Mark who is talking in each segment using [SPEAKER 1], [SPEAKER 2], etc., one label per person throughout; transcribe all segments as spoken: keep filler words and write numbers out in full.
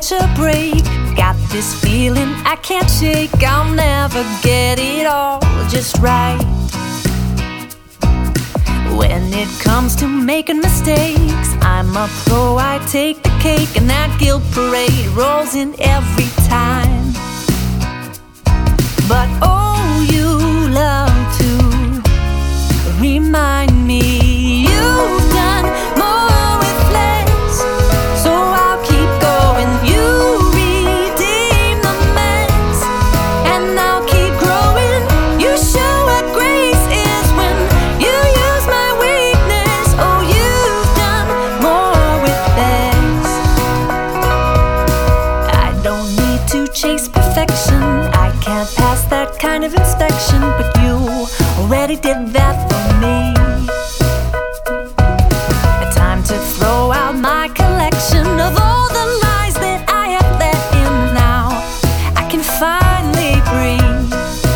[SPEAKER 1] catch a break. Got this feeling I can't shake. I'll never get it all just right. When it comes to making mistakes, I'm a pro, I take the cake, and that guilt parade rolls in every time. But oh, you love to remind me you've done more with less, so I'll keep going. You redeem the mess, and I'll keep growing. You show what grace is when you use my weakness. Oh, you've done more with less. I don't need to chase perfection, I can't pass that kind of inspection, but you already did that for me. Time to throw out my collection of all the lies that I have let in. Now I can finally breathe.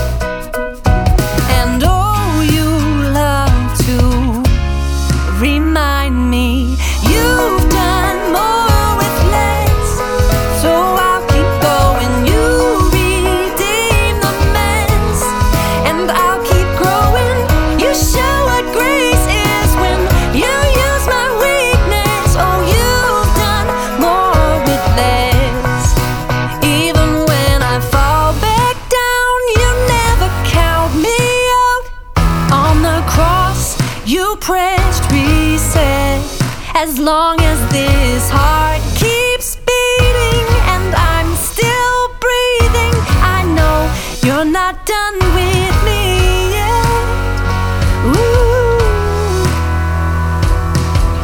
[SPEAKER 1] And oh, you love to remind me you've done more with less, so I'll keep going. You redeem the mess, and I'll keep growing. You show what grace is when you use my weakness. Oh, you've done more with less. Even when I fall back down, you never count me out. On the cross, you pressed reset. As long as this heart keeps beating and I'm still breathing, I know you're not done with me yet. Ooh,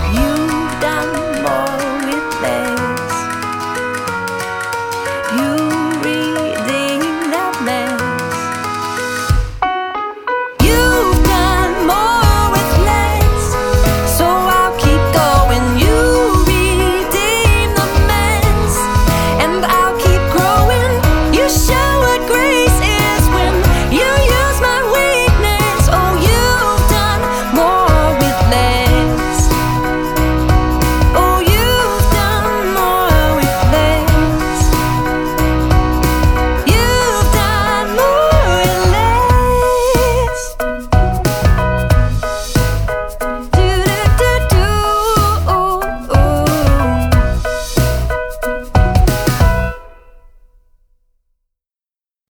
[SPEAKER 1] you've done more with less. You